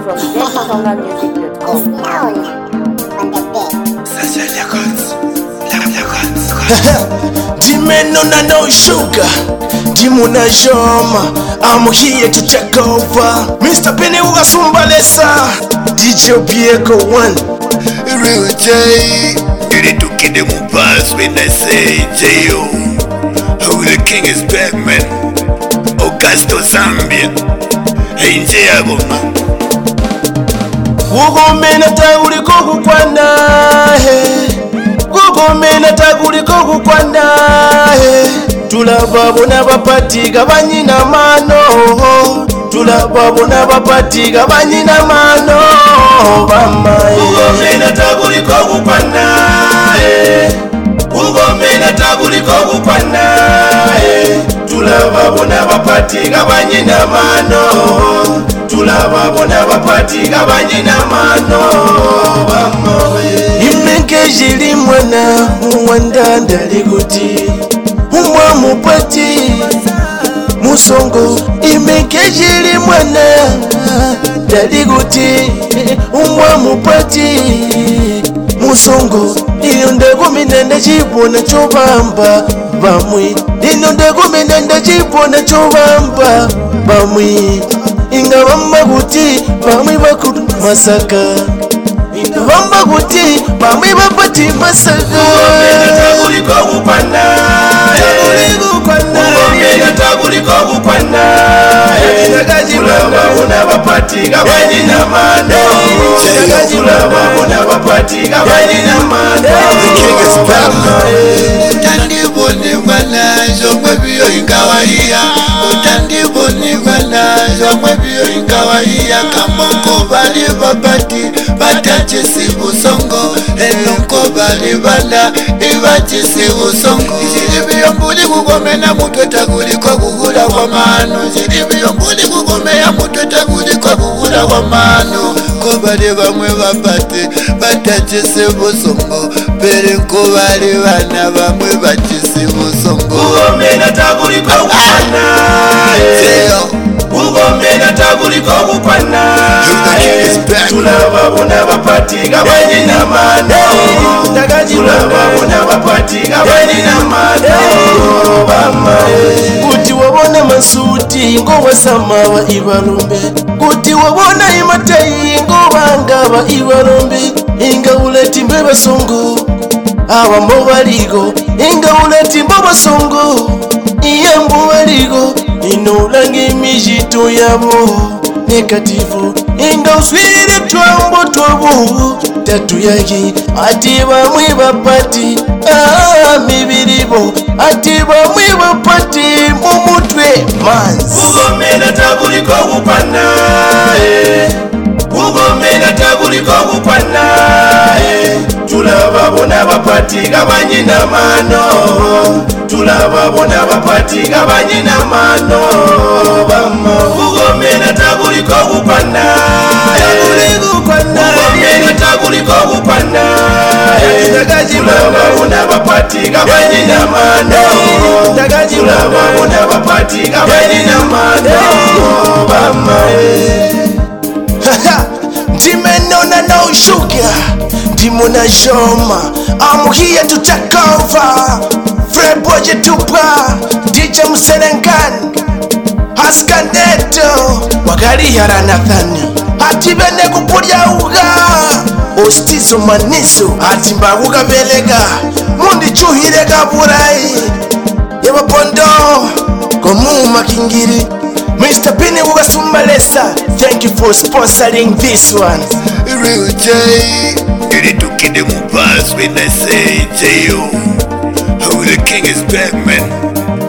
from ZSongamusic.com. It's known on the beat. Sasa Records. Dimeno na no sugar, Dimuna Joma. I'm here to take over. Mr. Penny Ugasumbalesa, DJ Pieko one. Real J. You need to kill them who pass when I say J.O. How the king is back, man. Augusto Zambia. Hey, J.O. Gugomena taguliko kukwana Gugomena taguliko kukwana Tulababona bapatiga banyina mano Tulababona bapatiga banyina mano Bamae Gugomena taguliko kukwana Gugomena taguliko kukwana Tulababona bapatiga banyina mano Tulababona bapatiga banyina mano Imenke jili mwana Mwandanda liguti Umwa mupati Musongo Imenke jili mwana Daliguti Umwa mupati Musongo Iyonde kuminende chibona chobamba Bamwi Inonde kuminende chibona chobamba Bamwi Inga wamaguti Bamwi bakudu masaka Inga wamaguti Bamwi bapati masaka Ugomena taguliko kupanda Ugomena taguliko kupanda Tulababona bapatiga banyina mano Tulababona bapatiga banyina mano Utandibone bwana Zomwe biyo ingawaia Utandibone bwana Zomwe biyo ingawaia Kamongo bali babati Batachisi busongo Enonko bali bala Ibachisi busongo Zilibiyo mbuli kugomena Mutweta kuliko kugula kwa mano Zilibiyo mbuli kugomea Mutweta kuliko kugula kwa mano Kobali bamwe bapate Batachisi busongo Pere nkobali bana bamwe bachisi busongo Ugomena taguliko kupana Ugomena taguliko kupana Tulababona bapatiga banyina mano Tulababona bapatiga banyina mano Kuti wabona masuti ngo wasama wa ibalumbe Kuti wabona imatai ngo banga ba ibalumbe Inga uleti mbeba songo Awa mbobaligo Inga uleti mboba songo Iye mbobaligo Inulangi mijito yabo Negativo Inga uswiri twambo twabu Tatu yagi Ati bamwe bapati Mibiribo Ati bamwe bapati Mumutwe manzi Ugomena taguliko kupana Ugomena taguliko kupana Tulababona bapatiga banyina mano Tulababona bapatiga banyina mano Ugomena taguliko kupana Ugomena taguliko kupana Tulababona bapatiga banyina mano Tulababona bapatiga banyina mano Dimeno na no sugar Dimuna Joma I'm here to take over Fred Boje Tupa DJ Muserengan Haskandeto Wakari yara Nathani Hati bene kupurya uga Ostizo maniso Hati mbaguga belega Mundi chuhirega burai Yeba pondo Komu makingiri Mr. Penny Ugasumbalesa Thank you for sponsoring this one Real J. You need to kill them who pass when I say J.O. How the king is back, man.